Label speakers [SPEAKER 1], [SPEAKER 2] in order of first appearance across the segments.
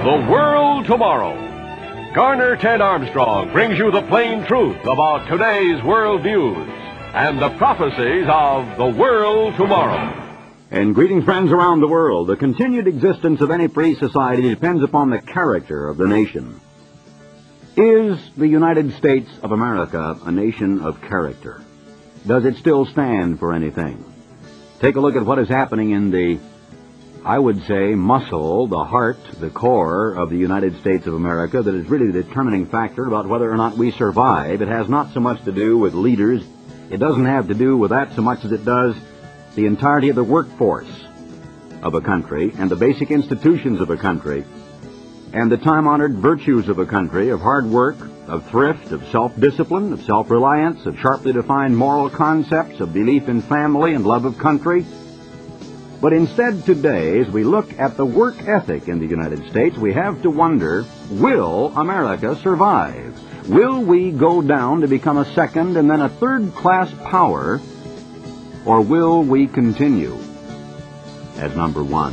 [SPEAKER 1] The World Tomorrow. Garner Ted Armstrong brings you the plain truth about today's world news and the prophecies of the world tomorrow.
[SPEAKER 2] And greetings, friends around the world. The continued existence of any free society depends upon the character of the nation. Is the United States of America a nation of character? Does it still stand for anything? Take a look at what is happening in the, I would say, muscle, the heart, the core of the United States of America that is really the determining factor about whether or not we survive. It has not so much to do with leaders. It doesn't have to do with that so much as it does the entirety of the workforce of a country and the basic institutions of a country and the time-honored virtues of a country of hard work, of thrift, of self-discipline, of self-reliance, of sharply defined moral concepts, of belief in family and love of country. But instead today, as we look at the work ethic in the United States, we have to wonder, will America survive? Will we go down to become a second and then a third-class power, or will we continue as number one?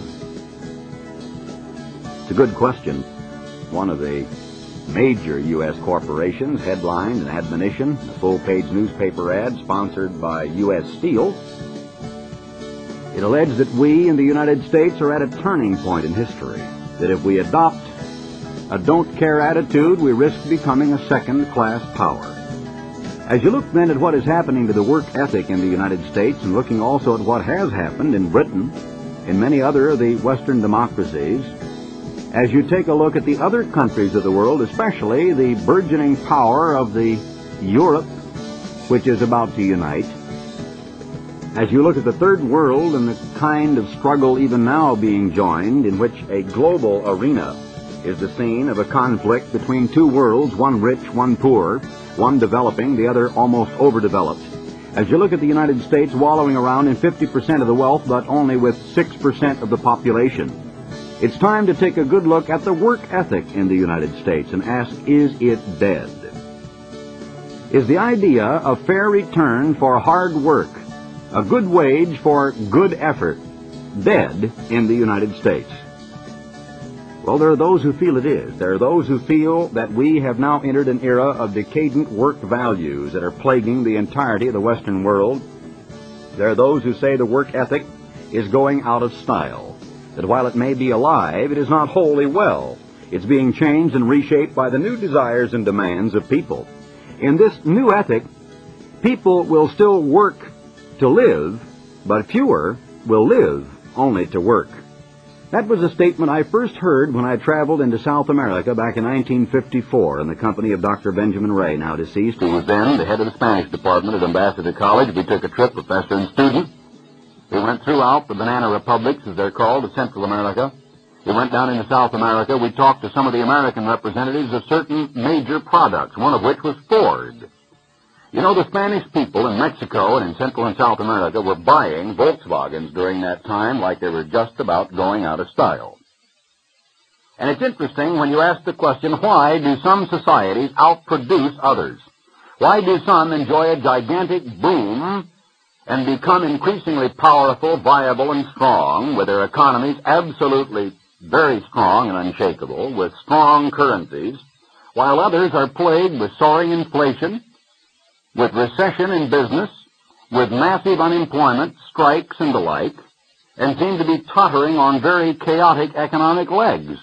[SPEAKER 2] It's a good question. One of the major U.S. corporations headlined an admonition, a full-page newspaper ad sponsored by U.S. Steel. It alleged that we in the United States are at a turning point in history, that if we adopt a don't-care attitude, we risk becoming a second-class power. As you look then at what is happening to the work ethic in the United States and looking also at what has happened in Britain, in many other of the Western democracies, as you take a look at the other countries of the world, especially the burgeoning power of the Europe, which is about to unite, as you look at the third world and the kind of struggle even now being joined in which a global arena is the scene of a conflict between two worlds, one rich, one poor, one developing, the other almost overdeveloped. As you look at the United States wallowing around in 50% of the wealth, but only with 6% of the population, it's time to take a good look at the work ethic in the United States and ask, is it dead? Is the idea of fair return for hard work, a good wage for good effort, dead in the United States? Well, there are those who feel it is. There are those who feel that we have now entered an era of decadent work values that are plaguing the entirety of the Western world. There are those who say the work ethic is going out of style, that while it may be alive, it is not wholly well. It's being changed and reshaped by the new desires and demands of people. In this new ethic, people will still work to live, but fewer will live only to work. That was a statement I first heard when I traveled into South America back in 1954 in the company of Dr. Benjamin Ray, now deceased, who was then the head of the Spanish department at Ambassador College. We took a trip, professor and student. We went throughout the banana republics, as they're called, of Central America. We went down into South America. We talked to some of the American representatives of certain major products, one of which was Ford. You know, the Spanish people in Mexico and in Central and South America were buying Volkswagens during that time like they were just about going out of style. And it's interesting when you ask the question, why do some societies outproduce others? Why do some enjoy a gigantic boom and become increasingly powerful, viable, and strong, with their economies absolutely very strong and unshakable, with strong currencies, while others are plagued with soaring inflation, with recession in business, with massive unemployment, strikes, and the like, and seem to be tottering on very chaotic economic legs?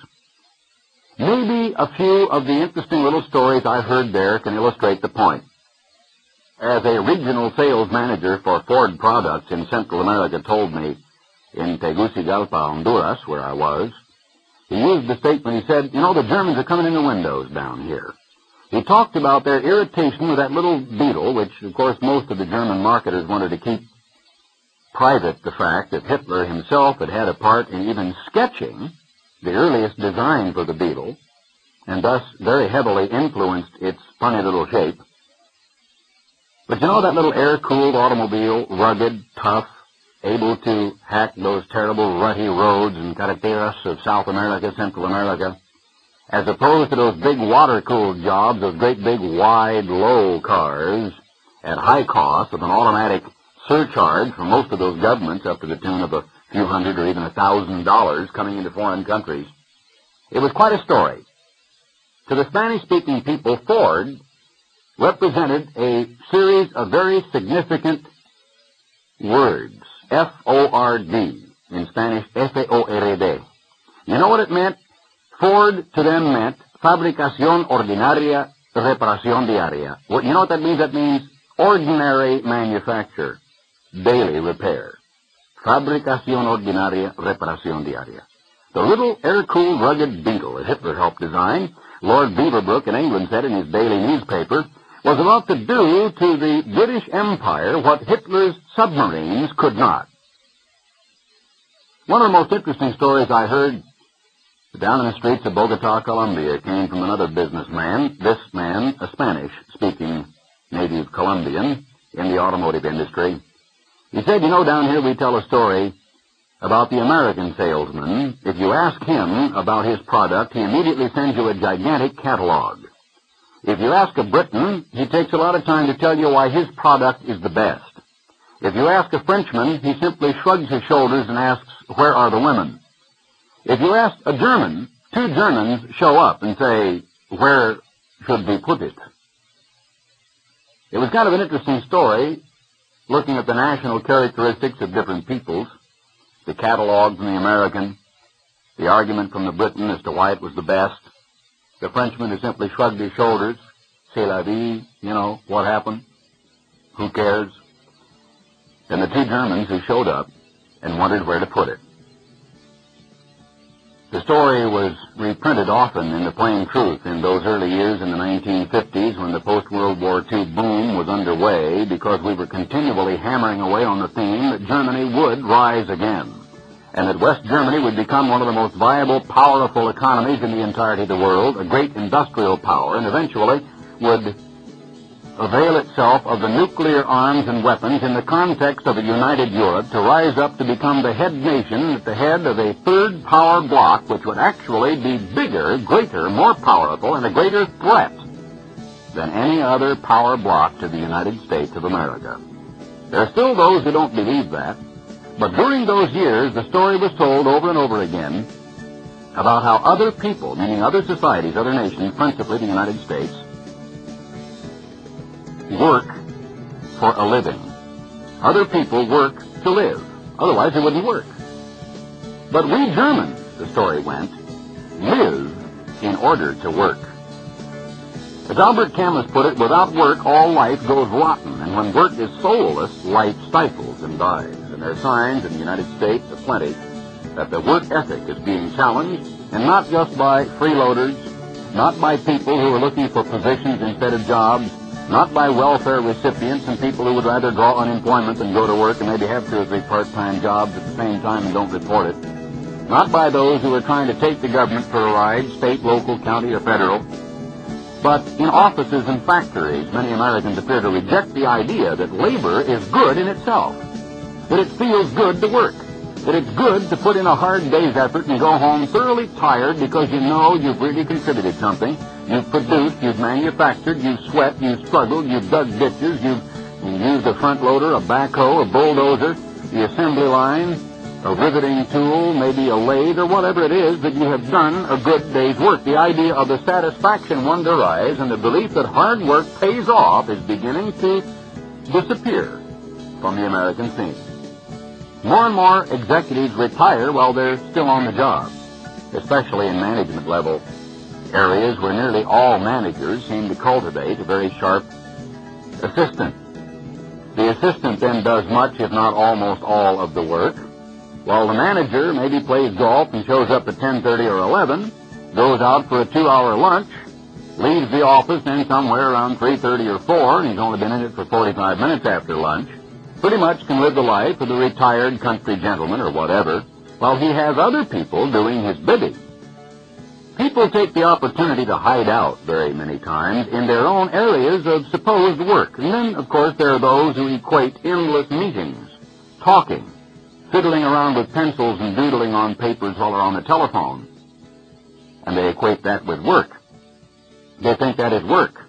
[SPEAKER 2] Maybe a few of the interesting little stories I heard there can illustrate the point. As a regional sales manager for Ford products in Central America told me in Tegucigalpa, Honduras, where I was, he used the statement, he said, you know, the Germans are coming in the windows down here. He talked about their irritation with that little Beetle, which, of course, most of the German marketers wanted to keep private the fact that Hitler himself had had a part in even sketching the earliest design for the Beetle, and thus very heavily influenced its funny little shape. But you know that little air-cooled automobile, rugged, tough, able to hack those terrible rutty roads and carreteras of South America, Central America, as opposed to those big water-cooled jobs, those great big wide, low cars at high cost with an automatic surcharge for most of those governments up to the tune of a few hundred or even $1,000 coming into foreign countries. It was quite a story. To the Spanish-speaking people, Ford represented a series of very significant words. F-O-R-D, in Spanish, F-O-R-D. You know what it meant? Ford to them meant fabricación ordinaria, reparación diaria. Well, you know what that means? That means ordinary manufacture, daily repair. Fabricación ordinaria, reparación diaria. The little air-cooled, rugged Beetle that Hitler helped design, Lord Beaverbrook in England said in his daily newspaper, was about to do to the British Empire what Hitler's submarines could not. One of the most interesting stories I heard down in the streets of Bogota, Colombia, came from another businessman, this man, a Spanish-speaking native Colombian in the automotive industry. He said, you know, down here we tell a story about the American salesman. If you ask him about his product, he immediately sends you a gigantic catalog. If you ask a Briton, he takes a lot of time to tell you why his product is the best. If you ask a Frenchman, he simply shrugs his shoulders and asks, where are the women? If you ask a German, two Germans show up and say, where should we put it? It was kind of an interesting story, looking at the national characteristics of different peoples, the catalog from the American, the argument from the Briton as to why it was the best, the Frenchman who simply shrugged his shoulders, c'est la vie, you know, what happened, who cares, and the two Germans who showed up and wondered where to put it. The story was reprinted often in the Plain Truth in those early years in the 1950s when the post-World War II boom was underway, because we were continually hammering away on the theme that Germany would rise again, and that West Germany would become one of the most viable, powerful economies in the entirety of the world, a great industrial power, and eventually would avail itself of the nuclear arms and weapons in the context of a united Europe to rise up to become the head nation at the head of a third power bloc which would actually be bigger, greater, more powerful, and a greater threat than any other power bloc to the United States of America. There are still those who don't believe that, but during those years the story was told over and over again about how other people, meaning other societies, other nations, principally the United States, work for a living. Other people work to live. Otherwise, they wouldn't work. But we Germans, the story went, live in order to work. As Albert Camus put it, without work, all life goes rotten, and when work is soulless, life stifles and dies. And there are signs in the United States, aplenty, that the work ethic is being challenged, and not just by freeloaders, not by people who are looking for positions instead of jobs, not by welfare recipients and people who would rather draw unemployment than go to work and maybe have 2 or 3 part-time jobs at the same time and don't report it. Not by those who are trying to take the government for a ride, state, local, county, or federal. But in offices and factories, many Americans appear to reject the idea that labor is good in itself, that it feels good to work, that it's good to put in a hard day's effort and go home thoroughly tired because you know you've really contributed something. You've produced, you've manufactured, you've sweat, you've struggled, you've dug ditches, you've used a front loader, a backhoe, a bulldozer, the assembly line, a riveting tool, maybe a lathe, or whatever it is that you have done a good day's work. The idea of the satisfaction one derives and the belief that hard work pays off is beginning to disappear from the American scene. More and more executives retire while they're still on the job, especially in management level areas where nearly all managers seem to cultivate a very sharp assistant. The assistant then does much, if not almost all, of the work, while the manager maybe plays golf and shows up at 10:30 or 11, goes out for a 2-hour lunch, leaves the office then somewhere around 3:30 or 4, and he's only been in it for 45 minutes after lunch, pretty much can live the life of the retired country gentleman or whatever, while he has other people doing his bidding. People take the opportunity to hide out very many times in their own areas of supposed work. And then, of course, there are those who equate endless meetings, talking, fiddling around with pencils and doodling on papers while they're on the telephone. And they equate that with work. They think that is work.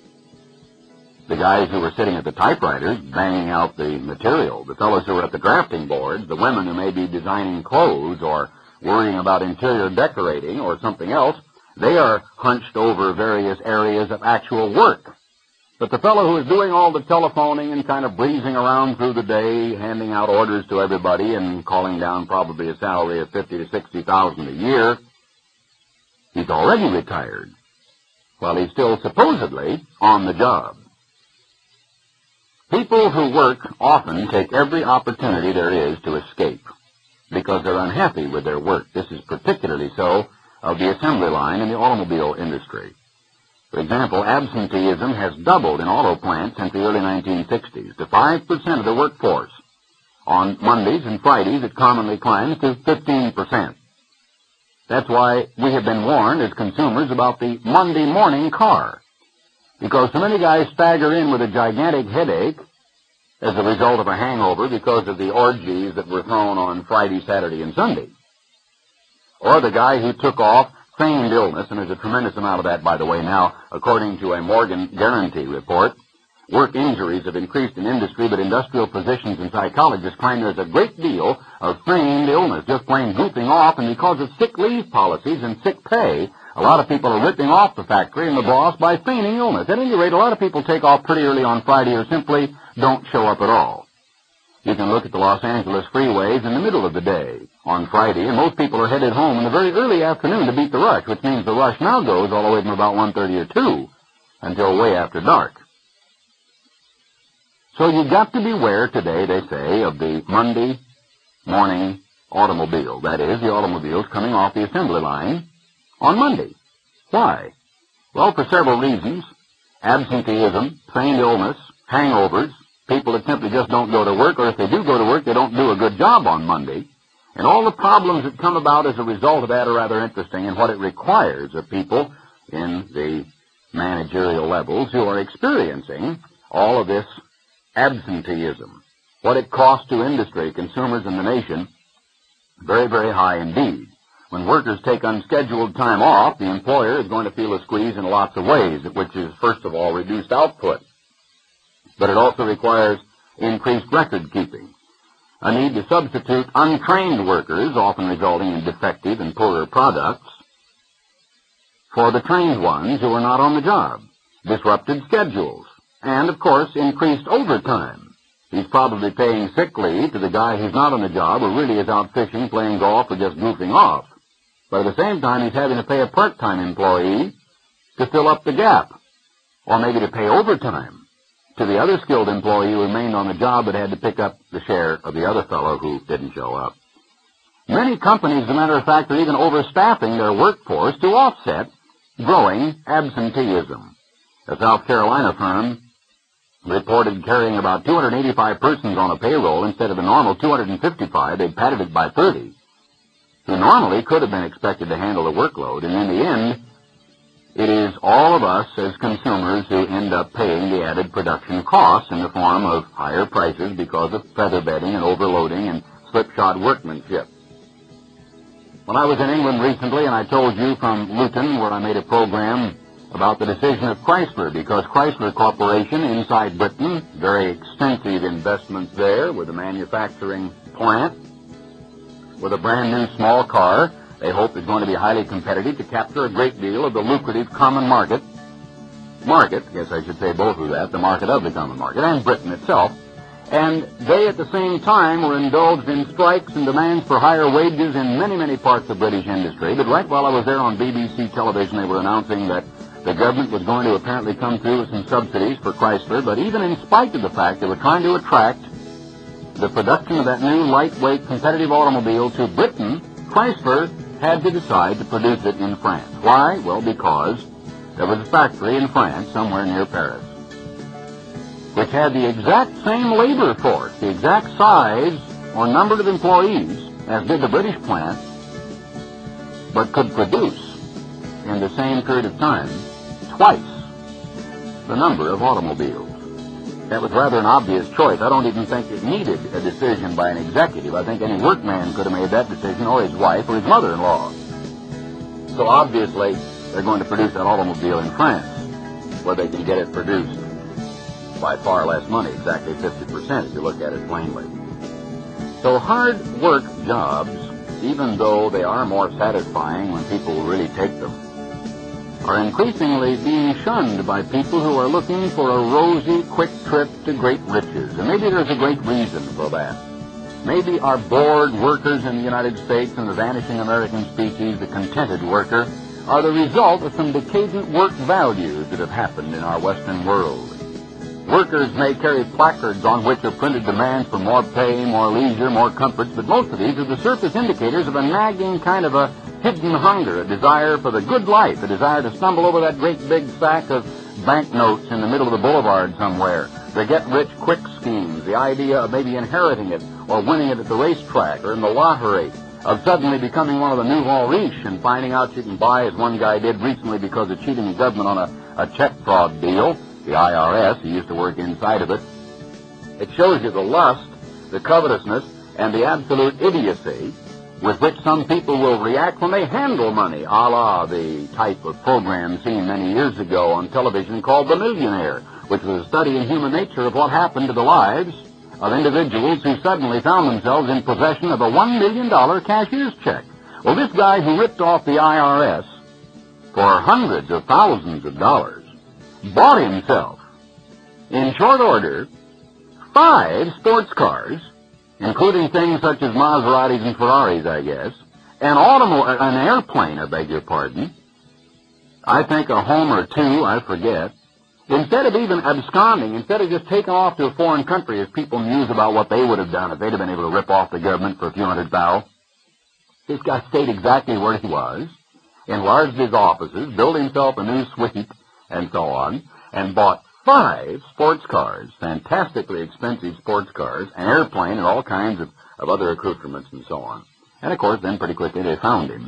[SPEAKER 2] The guys who were sitting at the typewriters banging out the material, the fellows who were at the drafting boards, the women who may be designing clothes or worrying about interior decorating or something else, They are hunched over various areas of actual work. But the fellow who is doing all the telephoning and kind of breezing around through the day, handing out orders to everybody and calling down probably a salary of $50,000 to $60,000 a year, he's already retired, while he's still supposedly on the job. People who work often take every opportunity there is to escape because they're unhappy with their work. This is particularly so of the assembly line in the automobile industry. For example, absenteeism has doubled in auto plants since the early 1960s to 5% of the workforce. On Mondays and Fridays, it commonly climbs to 15%. That's why we have been warned as consumers about the Monday morning car, because so many guys stagger in with a gigantic headache as a result of a hangover because of the orgies that were thrown on Friday, Saturday, and Sunday. Or the guy who took off feigned illness, and there's a tremendous amount of that, by the way, now, according to a Morgan Guarantee report. Work injuries have increased in industry, but industrial physicians and psychologists claim there's a great deal of feigned illness, just plain goofing off, and because of sick leave policies and sick pay, a lot of people are ripping off the factory and the boss by feigning illness. At any rate, a lot of people take off pretty early on Friday or simply don't show up at all. You can look at the Los Angeles freeways in the middle of the day on Friday, and most people are headed home in the very early afternoon to beat the rush, which means the rush now goes all the way from about 1:30 or 2 until way after dark. So you've got to beware today, they say, of the Monday morning automobile. That is, the automobiles coming off the assembly line on Monday. Why? Well, for several reasons. Absenteeism, feigned illness, hangovers, people that simply just don't go to work, or if they do go to work, they don't do a good job on Monday. And all the problems that come about as a result of that are rather interesting, and what it requires of people in the managerial levels who are experiencing all of this absenteeism. What it costs to industry, consumers, and the nation, very, very high indeed. When workers take unscheduled time off, the employer is going to feel a squeeze in lots of ways, which is, first of all, reduced output. But it also requires increased record keeping, a need to substitute untrained workers, often resulting in defective and poorer products, for the trained ones who are not on the job, disrupted schedules, and, of course, increased overtime. He's probably paying sick leave to the guy who's not on the job or really is out fishing, playing golf, or just goofing off. But at the same time, he's having to pay a part-time employee to fill up the gap, or maybe to pay overtime to the other skilled employee who remained on the job but had to pick up the share of the other fellow who didn't show up. Many companies, as a matter of fact, are even overstaffing their workforce to offset growing absenteeism. A South Carolina firm reported carrying about 285 persons on a payroll instead of the normal 255. They'd padded it by 30, who normally could have been expected to handle the workload, and in the end, it is all of us as consumers who end up paying the added production costs in the form of higher prices because of feather bedding and overloading and slipshod workmanship. When I was in England recently, and I told you from Luton, where I made a program about the decision of Chrysler, because Chrysler Corporation inside Britain, very extensive investments there with a manufacturing plant, with a brand new small car, they hope is going to be highly competitive to capture a great deal of the lucrative common market, yes, I should say both of that, the market of the common market, and Britain itself. And they at the same time were indulged in strikes and demands for higher wages in many, many parts of British industry. But right while I was there on BBC television, they were announcing that the government was going to apparently come through with some subsidies for Chrysler. But even in spite of the fact they were trying to attract the production of that new lightweight competitive automobile to Britain, Chrysler had to decide to produce it in France. Why? Well, because there was a factory in France somewhere near Paris which had the exact same labor force, the exact size or number of employees as did the British plant, but could produce in the same period of time twice the number of automobiles. That was rather an obvious choice. I don't even think it needed a decision by an executive. I think any workman could have made that decision, or his wife, or his mother-in-law. So obviously, they're going to produce that automobile in France, where they can get it produced by far less money, exactly 50% if you look at it plainly. So hard work jobs, even though they are more satisfying when people really take them, are increasingly being shunned by people who are looking for a rosy, quick trip to great riches. And maybe there's a great reason for that. Maybe our bored workers in the United States and the vanishing American species, the contented worker, are the result of some decadent work values that have happened in our Western world. Workers may carry placards on which are printed demands for more pay, more leisure, more comforts, but most of these are the surface indicators of a nagging kind of a hidden hunger, a desire for the good life, a desire to stumble over that great big sack of banknotes in the middle of the boulevard somewhere, the get-rich-quick schemes, the idea of maybe inheriting it or winning it at the racetrack or in the lottery, of suddenly becoming one of the nouveau riche and finding out you can buy, as one guy did recently because of cheating the government on a check fraud deal, the IRS, he used to work inside of it. It shows you the lust, the covetousness, and the absolute idiocy with which some people will react when they handle money, a la the type of program seen many years ago on television called The Millionaire, which was a study in human nature of what happened to the lives of individuals who suddenly found themselves in possession of a $1 million cashier's check. Well, this guy who ripped off the IRS for hundreds of thousands of dollars bought himself, in short order, 5 sports cars, including things such as Maseratis and Ferraris, I guess, an airplane, I beg your pardon, I think a home or 2, I forget. Instead of even absconding, instead of just taking off to a foreign country as people muse about what they would have done if they'd have been able to rip off the government for a few $100,000, this guy stayed exactly where he was, enlarged his offices, built himself a new suite, and so on, and bought 5 sports cars, fantastically expensive sports cars, an airplane, and all kinds of other accoutrements and so on. And, of course, then pretty quickly they found him.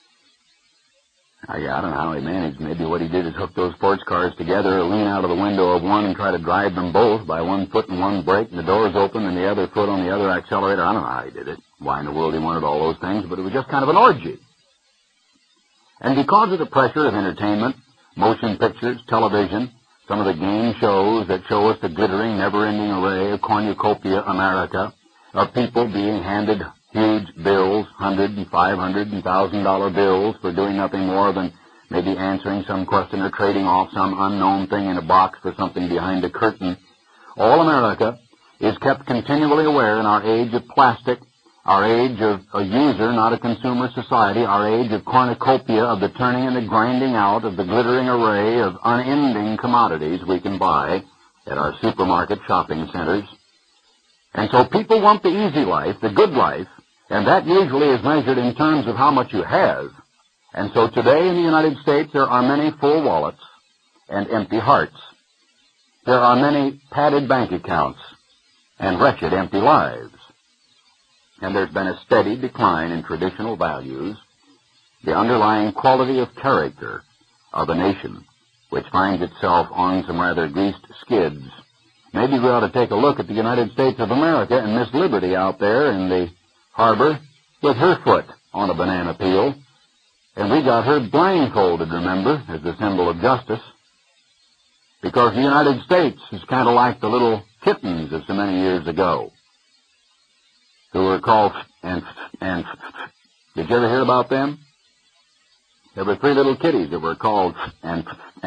[SPEAKER 2] I don't know how he managed. Maybe what he did is hook those sports cars together, lean out of the window of one and try to drive them both by one foot and one brake, and the doors open and the other foot on the other accelerator. I don't know how he did it, why in the world he wanted all those things, but it was just kind of an orgy. And because of the pressure of entertainment, motion pictures, television, some of the game shows that show us the glittering, never-ending array of cornucopia America, of people being handed huge bills, $100 and $500 and $1,000 bills for doing nothing more than maybe answering some question or trading off some unknown thing in a box for something behind a curtain. All America is kept continually aware in our age of plastic, our age of a user, not a consumer society, our age of cornucopia, of the turning and the grinding out of the glittering array of unending commodities we can buy at our supermarket shopping centers. And so people want the easy life, the good life, and that usually is measured in terms of how much you have. And so today in the United States there are many full wallets and empty hearts. There are many padded bank accounts and wretched empty lives. And there's been a steady decline in traditional values, the underlying quality of character of a nation, which finds itself on some rather greased skids. Maybe we ought to take a look at the United States of America and Miss Liberty out there in the harbor with her foot on a banana peel. And we got her blindfolded, remember, as the symbol of justice. Because the United States is kind of like the little kittens of so many years ago, who were called, and did you ever hear about them? There were 3 little kitties that were called, and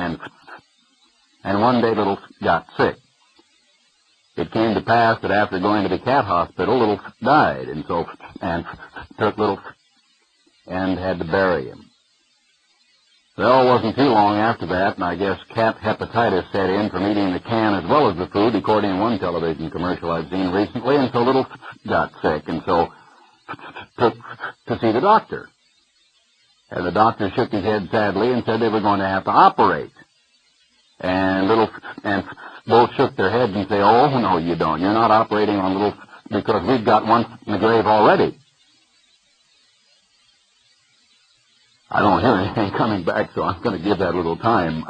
[SPEAKER 2] one day little got sick. It came to pass that after going to the cat hospital, little died, and so, and took little, and had to bury him. Well, it wasn't too long after that, and I guess cat hepatitis set in from eating the can as well as the food, according to one television commercial I've seen recently, and so little got sick, and so took to see the doctor. And the doctor shook his head sadly and said they were going to have to operate. And both shook their heads and say, "Oh, no, you don't. You're not operating on little, because we've got one in the grave already." I don't hear anything coming back, so I'm going to give that a little time.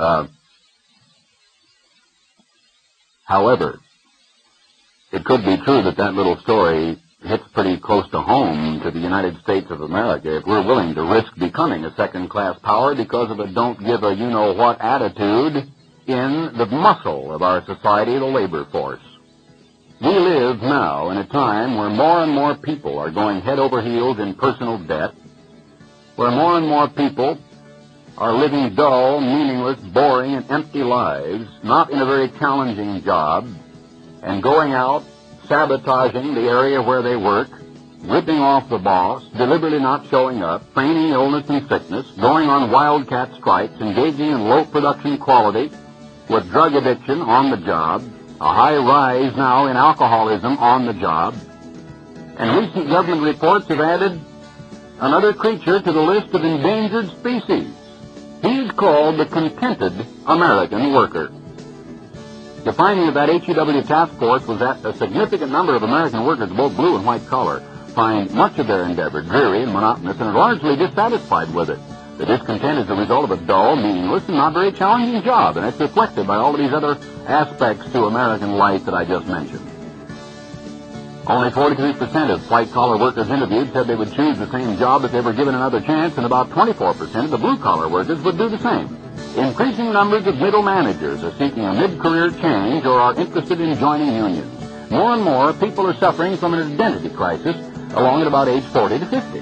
[SPEAKER 2] However, it could be true that that little story hits pretty close to home to the United States of America if we're willing to risk becoming a second-class power because of a don't-give-a-you-know-what attitude in the muscle of our society, the labor force. We live now in a time where more and more people are going head over heels in personal debt, where more and more people are living dull, meaningless, boring, and empty lives, not in a very challenging job, and going out, sabotaging the area where they work, ripping off the boss, deliberately not showing up, feigning illness and sickness, going on wildcat strikes, engaging in low production quality, with drug addiction on the job, a high rise now in alcoholism on the job, and recent government reports have added another creature to the list of endangered species. He's called the contented American worker. The finding of that HEW task force was that a significant number of American workers, both blue and white collar, find much of their endeavor dreary and monotonous and are largely dissatisfied with it. The discontent is the result of a dull, meaningless, and not very challenging job, and it's reflected by all of these other aspects to American life that I just mentioned. Only 43% of white-collar workers interviewed said they would choose the same job if they were given another chance, and about 24% of the blue-collar workers would do the same. Increasing numbers of middle managers are seeking a mid-career change or are interested in joining unions. More and more, people are suffering from an identity crisis along at about age 40 to 50.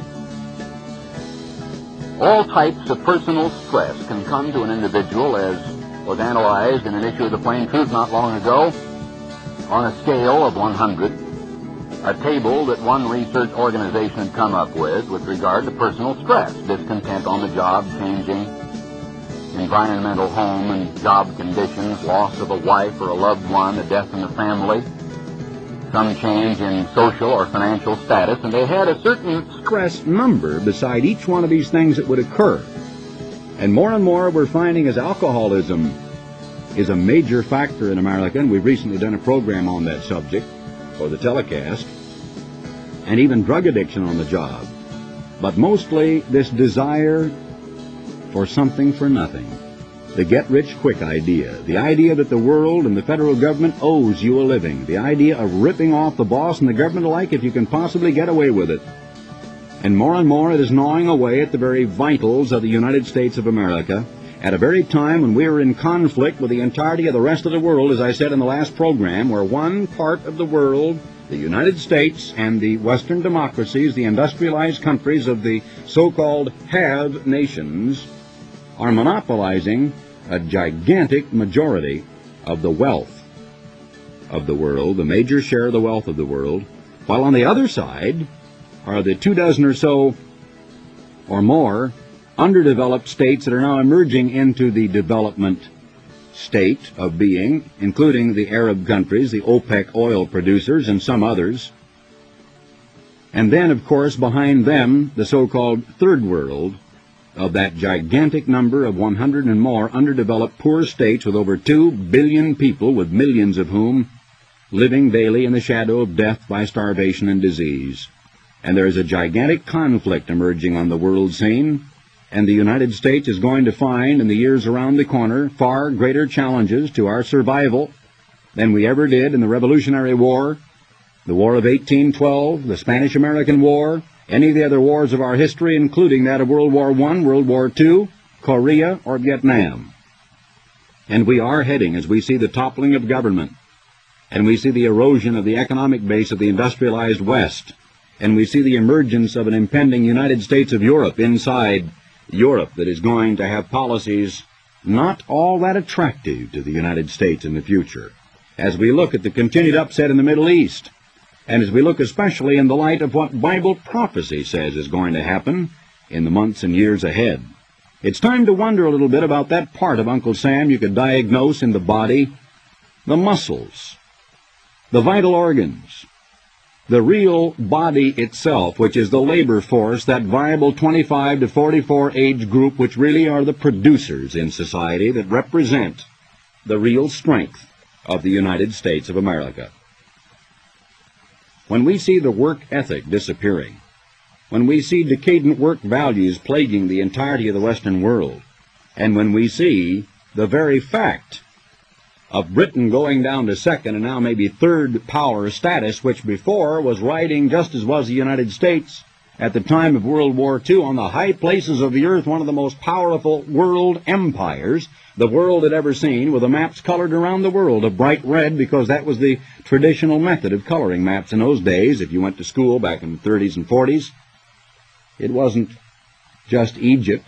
[SPEAKER 2] All types of personal stress can come to an individual, as was analyzed in an issue of The Plain Truth not long ago, on a scale of 100. A table that one research organization had come up with regard to personal stress, discontent on the job, changing environmental home and job conditions, loss of a wife or a loved one, a death in the family, some change in social or financial status, and they had a certain stress number beside each one of these things that would occur. And more we're finding as alcoholism is a major factor in America, and we've recently done a program on that subject for the telecast, and even drug addiction on the job. But mostly this desire for something for nothing, the get-rich-quick idea, the idea that the world and the federal government owes you a living, the idea of ripping off the boss and the government alike if you can possibly get away with it. And more it is gnawing away at the very vitals of the United States of America, at a very time when we are in conflict with the entirety of the rest of the world, as I said in the last program, where one part of the world, the United States and the Western democracies, the industrialized countries of the so-called have nations, are monopolizing a gigantic majority of the wealth of the world, the major share of the wealth of the world, while on the other side are the 24 or so or more underdeveloped states that are now emerging into the development state of being, including the Arab countries, the OPEC oil producers, and some others. And then, of course, behind them, the so-called third world of that gigantic number of 100 and more underdeveloped poor states with over 2 billion people, with millions of whom living daily in the shadow of death by starvation and disease. And there is a gigantic conflict emerging on the world scene, and the United States is going to find in the years around the corner far greater challenges to our survival than we ever did in the Revolutionary War, the War of 1812, the Spanish-American War, any of the other wars of our history, including that of World War I, World War II, Korea, or Vietnam. And we are heading, as we see the toppling of government, and we see the erosion of the economic base of the industrialized West, and we see the emergence of an impending United States of Europe inside Europe that is going to have policies not all that attractive to the United States in the future, as we look at the continued upset in the Middle East, and as we look especially in the light of what Bible prophecy says is going to happen in the months and years ahead. It's time to wonder a little bit about that part of Uncle Sam you could diagnose in the body, the muscles, the vital organs, the real body itself, which is the labor force, that viable 25 to 44 age group, which really are the producers in society that represent the real strength of the United States of America. When we see the work ethic disappearing, when we see decadent work values plaguing the entirety of the Western world, and when we see the very fact of Britain going down to second and now maybe third power status, which before was riding, just as was the United States at the time of World War II, on the high places of the earth, one of the most powerful world empires the world had ever seen, with the maps colored around the world a bright red, because that was the traditional method of coloring maps in those days. If you went to school back in the 30s and 40s, it wasn't just Egypt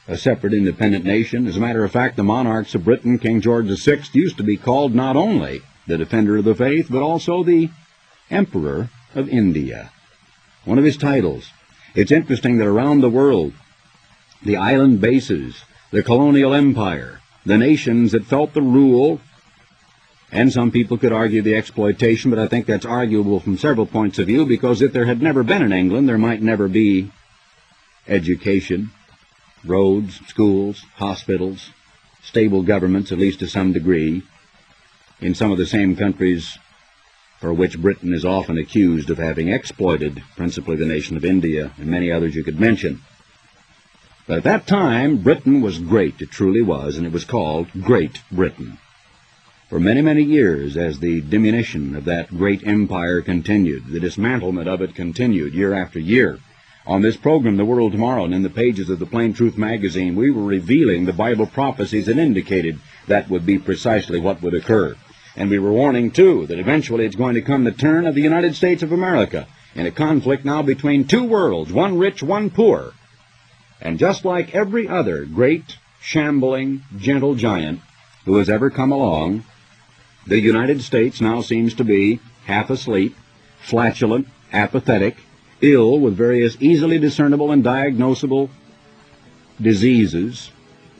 [SPEAKER 2] a separate independent nation. As a matter of fact, the monarchs of Britain, King George VI, used to be called not only the Defender of the Faith, but also the Emperor of India. One of his titles. It's interesting that around the world, the island bases, the colonial empire, the nations that felt the rule, and some people could argue the exploitation, but I think that's arguable from several points of view, because if there had never been an England, there might never be education, roads, schools, hospitals, stable governments, at least to some degree, in some of the same countries for which Britain is often accused of having exploited, principally the nation of India and many others you could mention. But at that time, Britain was great, it truly was, and it was called Great Britain. For many, many years, as the diminution of that great empire continued, the dismantlement of it continued year after year. On this program, The World Tomorrow, and in the pages of the Plain Truth magazine, we were revealing the Bible prophecies that indicated that would be precisely what would occur. And we were warning, too, that eventually it's going to come the turn of the United States of America in a conflict now between two worlds, one rich, one poor. And just like every other great, shambling, gentle giant who has ever come along, the United States now seems to be half asleep, flatulent, apathetic, ill with various easily discernible and diagnosable diseases,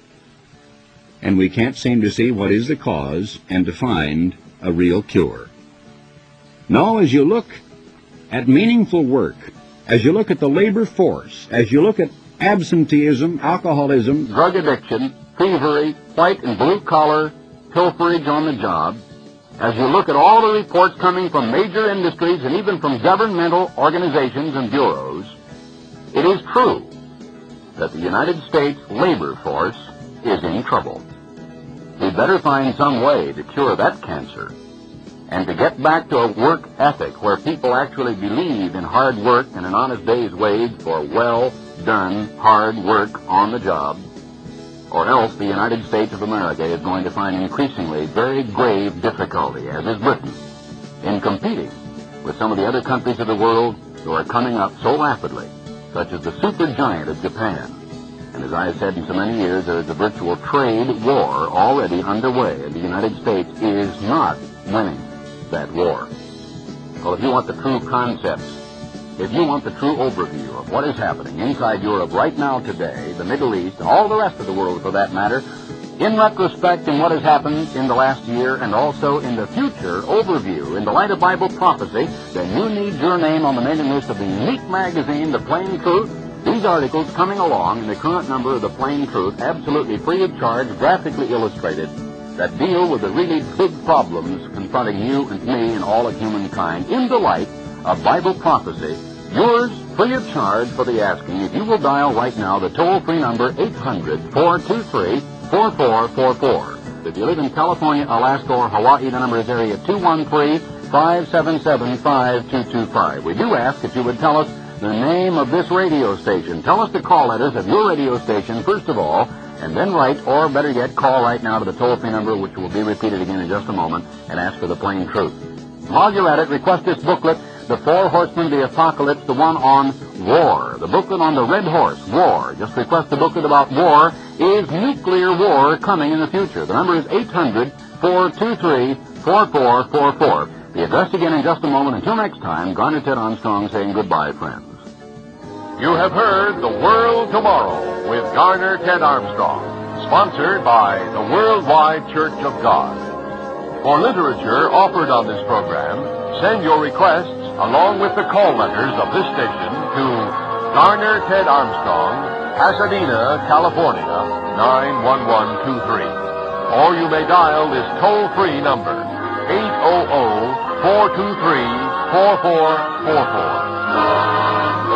[SPEAKER 2] and we can't seem to see what is the cause and to find a real cure. No, as you look at meaningful work, as you look at the labor force, as you look at absenteeism, alcoholism,
[SPEAKER 3] drug addiction, thievery, white and blue collar, pilferage on the job, as you look at all the reports coming from major industries and even from governmental organizations and bureaus, it is true that the United States labor force is in trouble. We better find some way to cure that cancer and to get back to a work ethic where people actually believe in hard work and an honest day's wage for well-done hard work on the job, or else the United States of America is going to find increasingly very grave difficulty, as is Britain, in competing with some of the other countries of the world who are coming up so rapidly, such as the supergiant of Japan. And as I have said in so many years, there is a virtual trade war already underway, and the United States is not winning that war. Well, if you want the true concepts, if you want the true overview of what is happening inside Europe right now today, the Middle East, and all the rest of the world for that matter, in retrospect in what has happened in the last year and also in the future overview in the light of Bible prophecy, then you need your name on the mailing list of the unique magazine, The Plain Truth. These articles coming along in the current number of The Plain Truth, absolutely free of charge, graphically illustrated, that deal with the really big problems confronting you and me and all of humankind in the light of Bible prophecy. Yours free of charge for the asking if you will dial right now the toll-free number 800-423-4444. If you live in California, Alaska, or Hawaii, the number is area 213-577-5225. We do ask that you would tell us the name of this radio station. Tell us the call letters of your radio station, first of all, and then write, or better yet, call right now to the toll-free number, which will be repeated again in just a moment, and ask for The Plain Truth. While you're at it, request this booklet, The Four Horsemen of the Apocalypse, the one on war. The booklet on the Red Horse, war. Just request the booklet about war. Is nuclear war coming in the future? The number is 800-423-4444. The address again in just a moment. Until next time, Garner Ted Armstrong saying goodbye, friends.
[SPEAKER 1] You have heard The World Tomorrow with Garner Ted Armstrong, sponsored by the Worldwide Church of God. For literature offered on this program, send your requests along with the call letters of this station to Garner Ted Armstrong, Pasadena, California, 91123. Or you may dial this toll-free number, 800-423-4444.